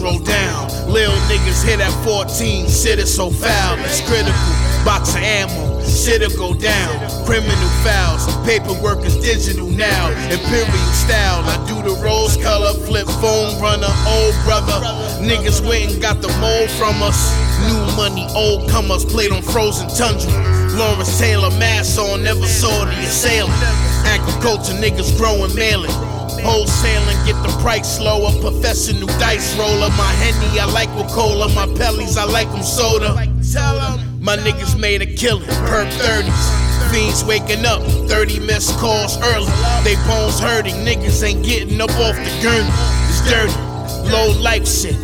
roll down. Lil niggas hit at 14, shit is so foul, it's critical. Box of ammo, shit'll go down. Criminal fouls, paperwork is digital now. Imperial style, I do the rose color, flip phone runner, old brother. Niggas went and got the mold from us. New money, old comers, played on frozen tundra. Lawrence Taylor mask on, never saw the assailant. Agriculture niggas growing mailing. Wholesaling, get the price lower. Professional dice roller. My Henny, I like with cola. My Pellies, I like them soda. My niggas made a killing, perp 30s. Fiends waking up, 30 missed calls early. They bones hurting, niggas ain't getting up off the gurney. It's dirty, low life shit.